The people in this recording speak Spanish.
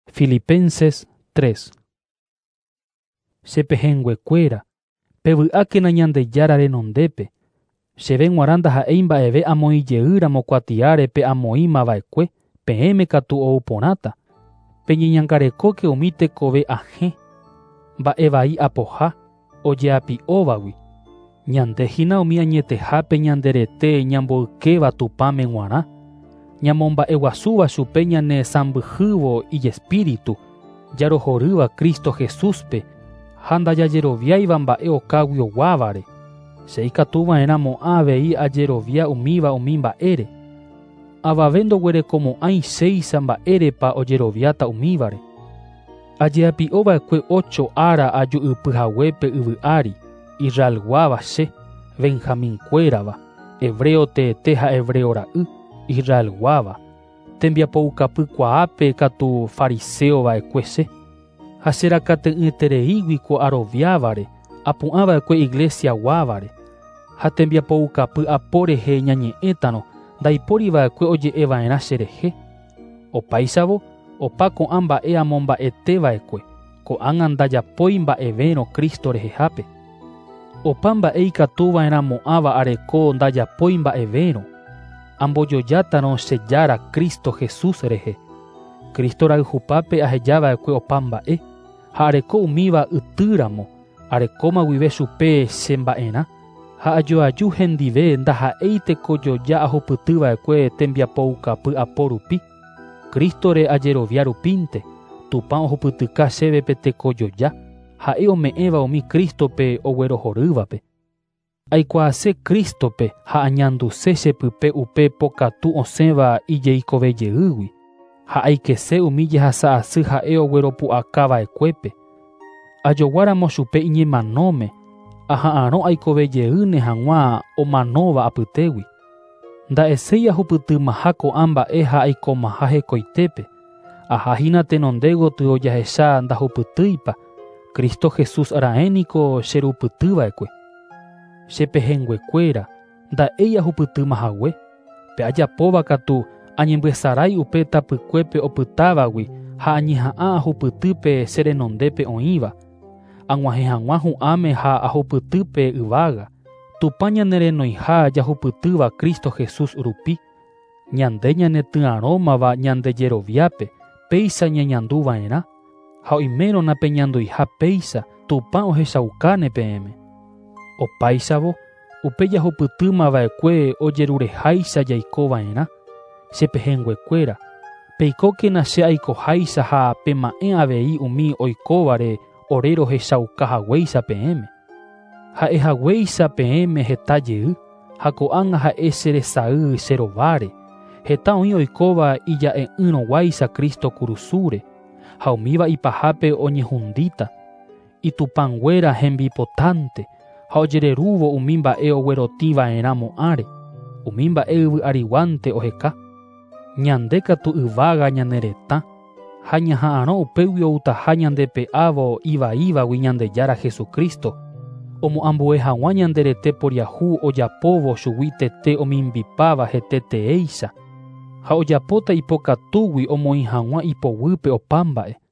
Filipenses 3. Chepehenguekuéra, pevy'ákena Ñandejára renondépe, chéve g̃uarã ndaha'éi mba'eve amoĩjeýramo kuatiáre pe amoĩmava'ekue, peẽme katu ouporãta, peñeñangarekóke umi tekove ahẽ, mba'e vai apoha, ojeapi'óvagui. Ñandehína umi añetehápe ñanderete ñamboykéva tupãme g̃uarã, ñamomba'eguasúva chupe ñane sãmbyhývo ijespíritu, jarohorýva Cristo Jesúspe, ha ndajajeroviáiva mba'e okágui oguávare. Che ikatuva'erãmo'ã avei ajerovia umíva umi mba'ére. Avave ndoguerekomo'ãi chéicha mba'érepa ojeroviáta umívare. Ajeapi'ova'ekue 8 ára aju'ypyhaguépe yvy'ári, Israelguáva che, Benjamínkuérava, hebreo teete ha hebreo ra'y, Israelguáva, tembiapo'ukapykuaápe katu fariseova'ekue che. Ha cherakate'ỹtereíguiko aroviávare, apu'ãva'ekue iglesiaguávare, ha tembiapo'ukapy apórehe ñañe'ẽtãrõ ndaipóriva'ekue oje'eva'erã cherehe. Opáichavo, opa ko'ã mba'e amomba'eteva'ekue, ko'ág̃a ndajapói mba'evérõ Kristo rehehápe. Opa mba'e ikatuva'erãmo'ãva areko ndajapói mba'evérõ. Ambojojátarõ che jára Kristo Jesús rehe. Kristo rayhupápe ahejava'ekue opa mba'e, ha areko umíva ytýramo, arekóma guive chupe che mba'erã, ha ajoaju hendive ndaha'éi tekojoja ahupytyva'ekue tembiapo'ukapy apórupi. Kristore ajerovia rupínte, Tupã ohupytyka chéve pe tekojoja, ha'e ome'ẽva umi Kristope oguerohorývape. Aikuaase Kristope ha añanduse chepype upe pokatu osẽva ijeikovejeýgui, ha aikese umi jehasa asy ha'e ogueropu'akava'ekuépe. Ajoguáramo chupe iñemanóme, aha'ãrõ aikovejeyýne hag̃uã omanóva apytégui. Nda'eséi ahupytymaha ko'ã mba'e ha aikomaha hekoitépe. Ahahína tenonde gotyo ojahecha ndahupytýipa, Kristo Jesús ra'éniko cherupytyva'ekue. Chepehenguekuéra, nda'éi ahupytymahague, pe ajapóva katu añembyasarái upe tapykuépe opytávagui ha añeha'ã ahupytýpe cherenondépe oĩva. Ag̃uahẽ hag̃uã hu'ãme ha ahupytýpe yvága. Tupã ñanerenoiha jahupytýva Kristo Jesús rupi. Ñande ñanetyãrómava ñandejeroviápe, péicha ñañanduva'erã. Ha oimérõna peñanduiha péicha, Tupã ohechaukáne peẽme. Opáichavo, upe jahupytýmava'ekue ojerureháicha jaikova'erã. Chepehenguekuéra, peikókena che aikoháicha ha pema'ẽ avei umi oikóvare ore rohechaukahaguéicha peẽme. Ha'ehaguéicha peẽme heta jey, ha ko'ág̃a ha'e cheresay cherováre. Heta oĩ oikóva ija'e'ỹrõguáicha Kristo kurusúre, ha umíva ipahápe oñehundíta. Itupãnguéra hembipotánte, ha ojererúvo umi mba'e oguerotĩva'erãmo'ãre, umi mba'e yvy'ariguánte oheka. Ñande katu yvága ñaneretã, ha ñaha'ãrõ upégui outaha ñandepe'ávo ivaívagui Ñandejára Jesucristo, omoambue hag̃uã ñanderete poriahu ojapóvo chugui tete omimbipáva heteteéicha, ha ojapóta ipokatúgui omoĩ hag̃uã ipovýpe opa mba'e.